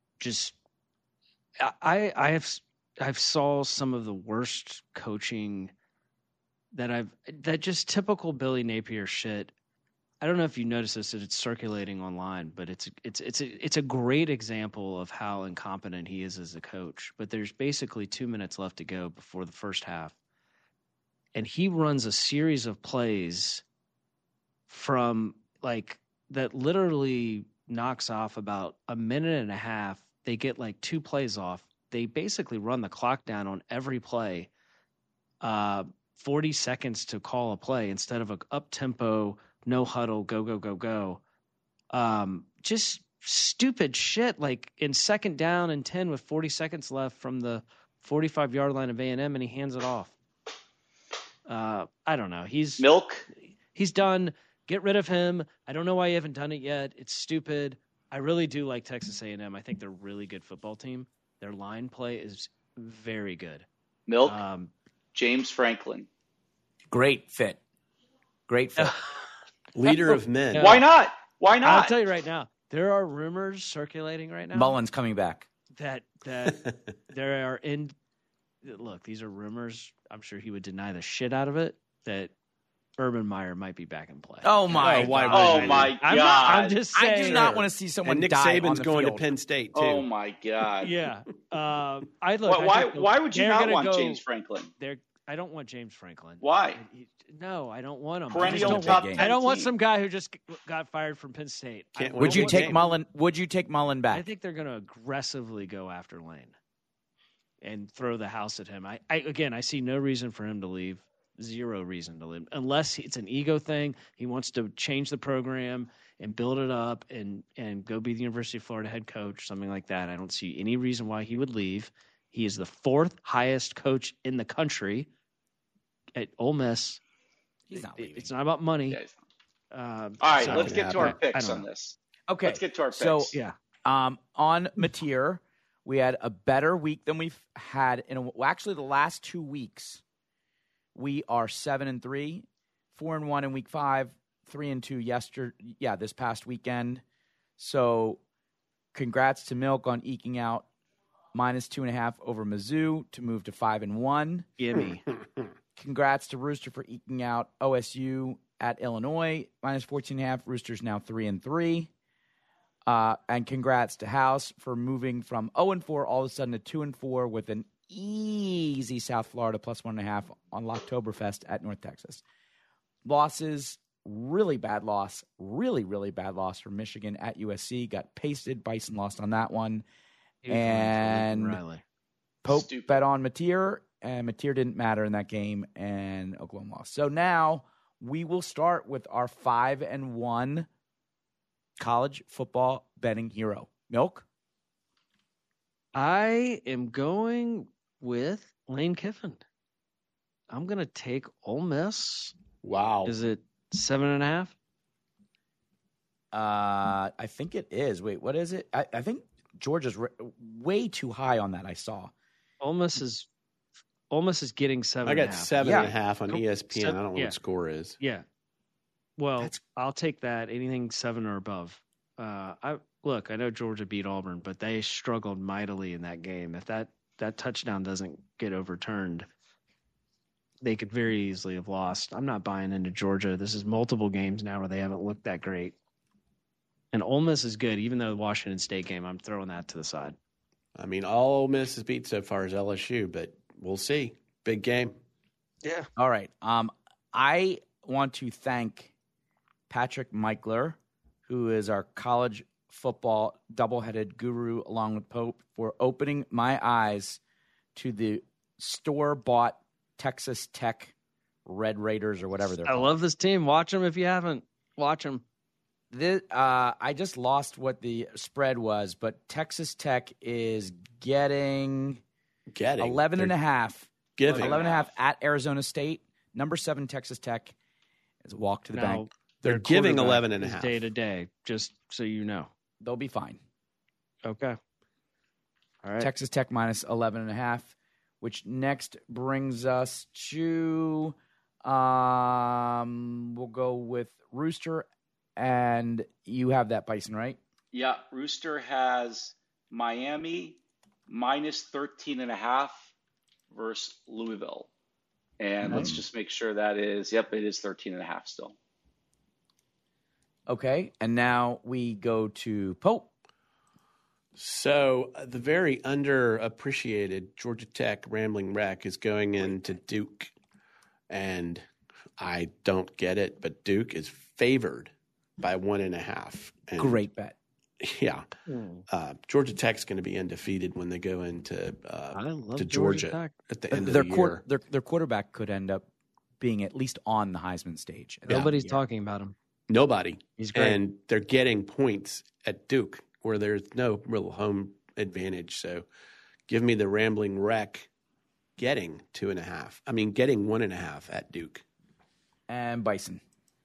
saw some of the worst coaching that just typical Billy Napier shit. I don't know if you noticed this, that it's circulating online, but it's a great example of how incompetent he is as a coach. But there's basically 2 minutes left to go before the first half. And he runs a series of plays from that literally knocks off about a minute and a half. They get 2 plays off. They basically run the clock down on every play. 40 seconds to call a play instead of a up-tempo, no huddle, go. Just stupid shit. In 2nd down and 10 with 40 seconds left from the 45-yard line of A&M, and he hands it off. I don't know. He's done. Get rid of him. I don't know why you haven't done it yet. It's stupid. I really do like Texas A&M. I think they're a really good football team. Their line play is very good. Milk. James Franklin. Great fit. Leader of men. Why not? I'll tell you right now. There are rumors circulating right now. Mullen's coming back. That there are Look, these are rumors. I'm sure he would deny the shit out of it. That Urban Meyer might be back in play. Oh my! why Oh my God! I'm just saying. I do not want to see someone And Nick die Saban's on the going field. to Penn State too. Oh my God! Yeah. Why would you not want James Franklin? I don't want James Franklin. Why? No, I don't want him. Perennial top 10 I don't want team. some guy who just got fired from Penn State. Would you take Mullen? Would you take Mullen back? I think they're going to aggressively go after Lane and throw the house at him. I see no reason for him to leave. Zero reason to leave, unless it's an ego thing. He wants to change the program and build it up and go be the University of Florida head coach, something like that. I don't see any reason why he would leave. He is the 4th highest coach in the country at Ole Miss. He's not leaving. It's not about money. Yeah, all right, not let's gonna get to our happen. picks on this. Okay, Let's get to our picks. So Yeah. on Mateer, we had a better week than we've had actually the last 2 weeks. We are 7-3, 4-1 in week 5, 3-2 this past weekend. So congrats to Milk on eking out -2.5 over Mizzou to move to 5-1. Gimme. Congrats to Rooster for eking out OSU at Illinois -14.5. Rooster's now 3-3. And congrats to House for moving from 0-4 all of a sudden to 2-4 with an easy South Florida +1.5 on Locktoberfest at North Texas. Losses, really bad loss for Michigan at USC. Got pasted. Bison lost on that one. And Riley. Pope Stupid. bet on Mateer, and Mateer didn't matter in that game, and Oklahoma lost. So now we will start with our 5-1 college football betting hero. Milk? I am going with Lane Kiffin. I'm going to take Ole Miss. Wow. Is it 7.5? I think it is. Wait, what is it? I think Georgia's way too high on that. I saw. Ole Miss is getting 7.5. I got 7.5 on ESPN. I don't know what Yeah. the score is. Yeah. Well, I'll take that. Anything 7 or above. I know Georgia beat Auburn, but they struggled mightily in that game. If that touchdown doesn't get overturned, they could very easily have lost. I'm not buying into Georgia. This is multiple games now where they haven't looked that great. And Ole Miss is good, even though the Washington State game, I'm throwing that to the side. I mean, all Ole Miss has beat so far is LSU, but we'll see. Big game. Yeah. All right. I want to thank Patrick Michler, who is our college football doubleheaded guru, along with Pope, for opening my eyes to the store-bought Texas Tech Red Raiders or whatever they're I called. love this team. Watch them if you haven't. Watch them. I just lost what the spread was, but Texas Tech is getting 11.5. Giving 11.5 at Arizona State. Number 7 Texas Tech is a walk to the bank. They're giving quarterback 11.5. is day to day, just so you know. They'll be fine. Okay. All right. Texas Tech minus 11.5, which next brings us to we'll go with Rooster, and you have that, Bison, right? Yeah, Rooster has Miami minus 13.5 versus Louisville. And let's just make sure that is, it is 13.5 still. Okay, and now we go to Pope. So the very underappreciated Georgia Tech Rambling Wreck is going into Duke, and I don't get it, but Duke is favored by 1.5. And Great bet. yeah, Georgia Tech's going to be undefeated when they go into I love to Georgia Georgia Tech. at the end of Their the year. their quarterback could end up being at least on the Heisman stage. at the end of Nobody's the year. talking about him. Nobody. He's great. And they're getting points at Duke where there's no real home advantage. So give me the Rambling Wreck getting 2.5. I mean, getting 1.5 at Duke. And Bison.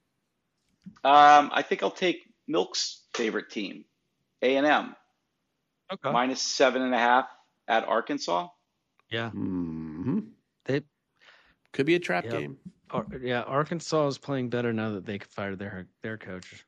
I think I'll take Milk's favorite team, A&M, Okay. minus 7.5 at Arkansas. Yeah. Mm-hmm. They Could be a trap Yep. game. Arkansas is playing better now that they fired their coach.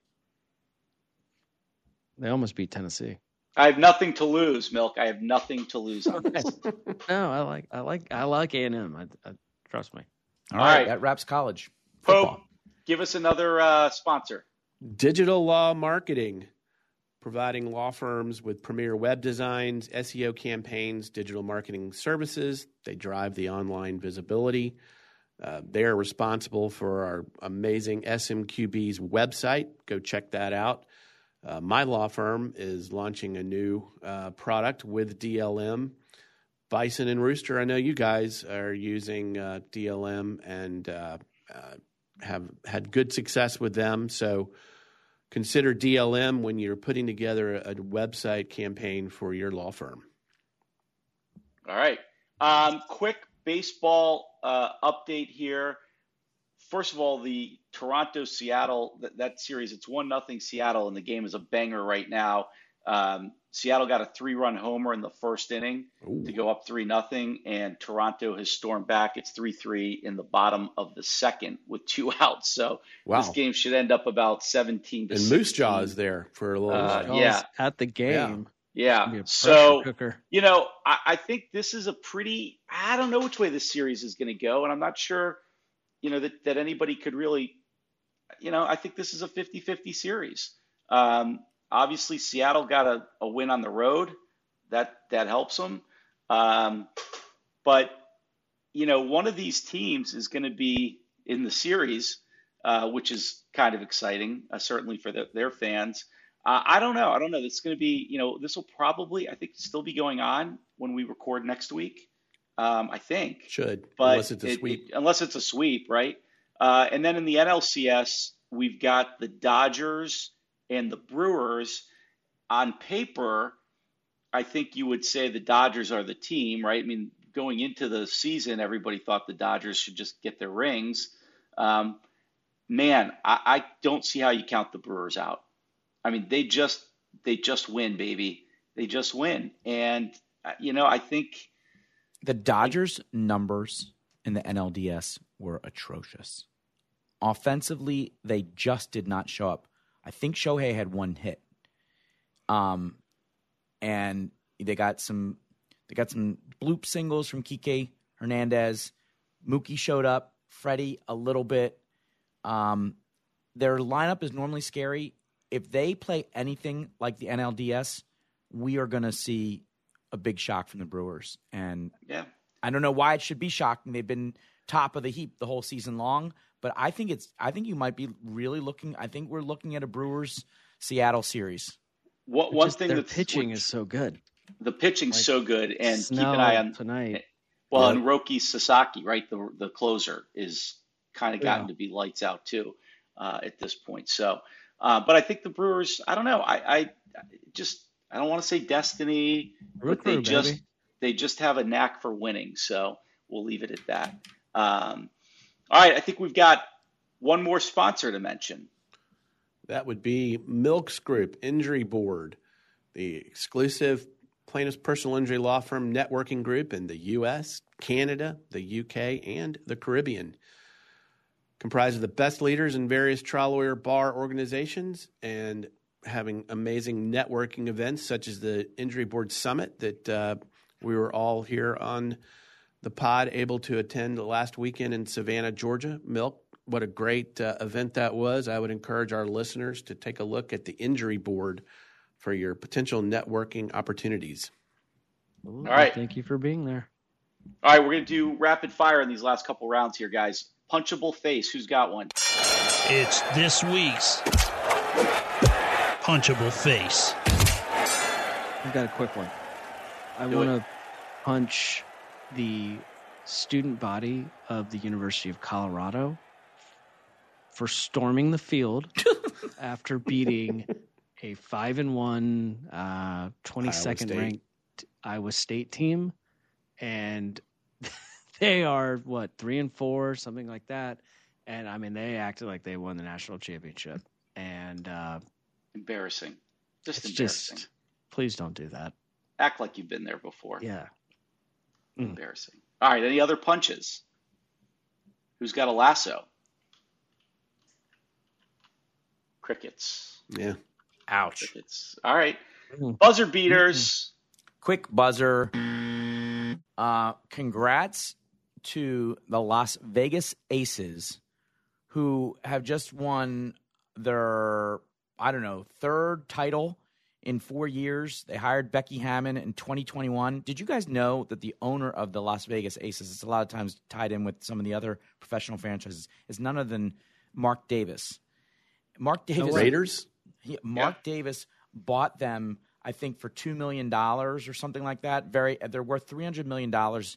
They almost beat Tennessee. I have nothing to lose, Milk. I have nothing to lose on this. No, I like A&M. I trust me. All All right, right. that wraps college Pope, football. give us another sponsor. Digital Law Marketing, providing law firms with premier web designs, SEO campaigns, digital marketing services. They drive the online visibility. They are responsible for our amazing SMQB's website. Go check that out. My law firm is launching a new product with DLM. Bison and Rooster, I know you guys are using DLM and have had good success with them. So consider DLM when you're putting together a website campaign for your law firm. All right. Quick baseball update here. First of all, the Toronto-Seattle, that series, it's 1-0 Seattle, and the game is a banger right now. Seattle got a 3-run homer in the first inning to go up 3-0, and Toronto has stormed back. It's 3-3 in the bottom of the second with 2 outs. So this game should end up about 17-16. And Moose Jaw is there for a little yeah, at the game. Yeah. So, you know, I think this is a pretty, I don't know which way this series is going to go, and I'm not sure, you know, that anybody could really, you know, I think this is a 50-50 series. Obviously, Seattle got a win on the road. That helps them. But, you know, one of these teams is going to be in the series, which is kind of exciting, certainly for their fans. I don't know. It's going to be, you know, this will probably, I think, still be going on when we record next week. I think. Should. But unless it's a sweep. Unless it's a sweep, right? And then in the NLCS, we've got the Dodgers and the Brewers. On paper, I think you would say the Dodgers are the team, right? I mean, going into the season, everybody thought the Dodgers should just get their rings. Man, I don't see how you count the Brewers out. I mean, they just win, baby. They just win. And, you know, I think the Dodgers' numbers in the NLDS were atrocious. Offensively, they just did not show up. I think Shohei had 1 hit. And they got some bloop singles from Kike Hernandez. Mookie showed up, Freddie a little bit. Their lineup is normally scary. If they play anything like the NLDS, we are going to see a big shock from the Brewers. And I don't know why it should be shocking. They've been top of the heap the whole season long, but I think you might be really looking. I think we're looking at a Brewers Seattle series. One thing, their pitching is so good. The pitching's so good, and Snell keep an eye on tonight. Well, and Roki Sasaki, right, the closer, is kind of gotten to be lights out too at this point. So, but I think the Brewers. I don't know. I don't want to say destiny, but they just have a knack for winning. So we'll leave it at that. All right, I think we've got one more sponsor to mention. That would be Milks Group Injury Board, the exclusive plaintiff's personal injury law firm networking group in the U.S., Canada, the U.K., and the Caribbean. Comprised of the best leaders in various trial lawyer bar organizations and having amazing networking events such as the Injury Board Summit that we were all here on the pod able to attend last weekend in Savannah, Georgia. Milk, what a great event that was. I would encourage our listeners to take a look at the Injury Board for your potential networking opportunities. All right. Thank you for being there. All right, we're going to do rapid fire in these last couple rounds here, guys. Punchable face. Who's got one? It's this week's Punchable Face. I've got a quick one. I want to punch the student body of the University of Colorado for storming the field after beating a 5-1, 22nd ranked Iowa State team, and they are 3-4, something like that. And I mean, they acted like they won the national championship, and embarrassing. Just embarrassing. Please don't do that. Act like you've been there before. Yeah. Embarrassing. All right. Any other punches? Who's got a lasso? Crickets. Yeah. Ouch. Crickets. All right. Buzzer beaters. Quick buzzer. Congrats to the Las Vegas Aces, who have just won their, third title in 4 years. They hired Becky Hammon in 2021. Did you guys know that the owner of the Las Vegas Aces, it's a lot of times tied in with some of the other professional franchises, is none other than Mark Davis. Mark Davis. Raiders? Mark Davis bought them, I think, for $2 million or something like that. They're worth $300 million.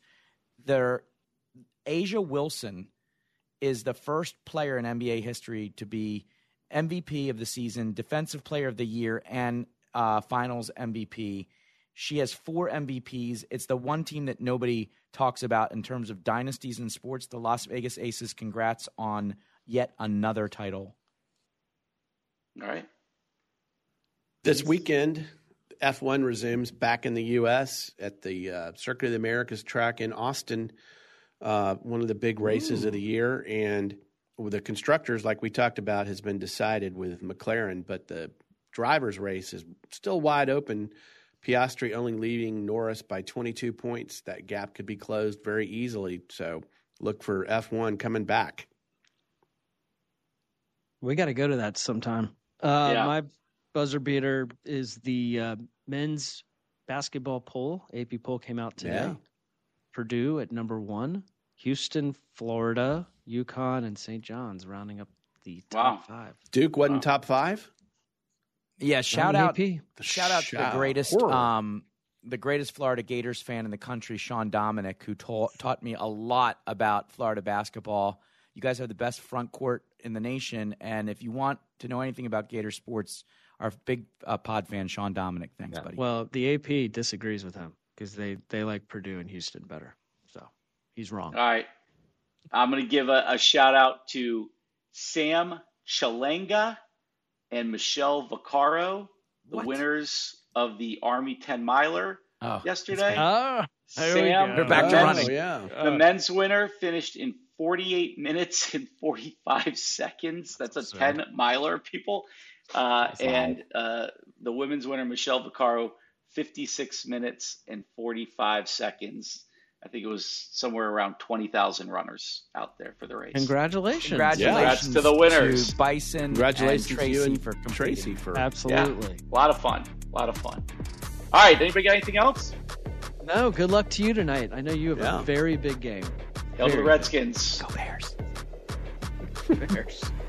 Asia Wilson is the first player in NBA history to be MVP of the season, Defensive Player of the Year, and Finals MVP. She has 4 MVPs. It's the one team that nobody talks about in terms of dynasties in sports. The Las Vegas Aces, congrats on yet another title. All right. This weekend, F1 resumes back in the U.S. at the Circuit of the Americas track in Austin, one of the big races of the year. And with the constructors, like we talked about, has been decided with McLaren, but the drivers' race is still wide open. Piastri only leading Norris by 22 points. That gap could be closed very easily. So look for F1 coming back. We got to go to that sometime. My buzzer beater is the men's basketball poll. AP poll came out today. Yeah. Purdue at number 1, Houston, Florida, UConn, and St. John's rounding up the top 5. Duke wasn't top 5? Yeah, shout out to the greatest Florida Gators fan in the country, Sean Dominic, who taught me a lot about Florida basketball. You guys have the best front court in the nation, and if you want to know anything about Gator sports, our big pod fan, Sean Dominic. Thanks, buddy. Well, the AP disagrees with him because they like Purdue and Houston better. So he's wrong. All right. I'm going to give a shout out to Sam Chalanga and Michelle Vaccaro, the winners of the Army 10 miler yesterday. Sam, they're back to running. The men's winner finished in 48 minutes and 45 seconds. That's a 10 miler, people. And the women's winner, Michelle Vaccaro, 56 minutes and 45 seconds. I think it was somewhere around 20,000 runners out there for the race. Congratulations. Congrats to the winners. To Bison. Congratulations and to you and for Tracy for absolutely. Yeah, a lot of fun. All right. Anybody got anything else? No. Good luck to you tonight. I know you have a very big game. Hail to the Redskins. Go Bears. Bears.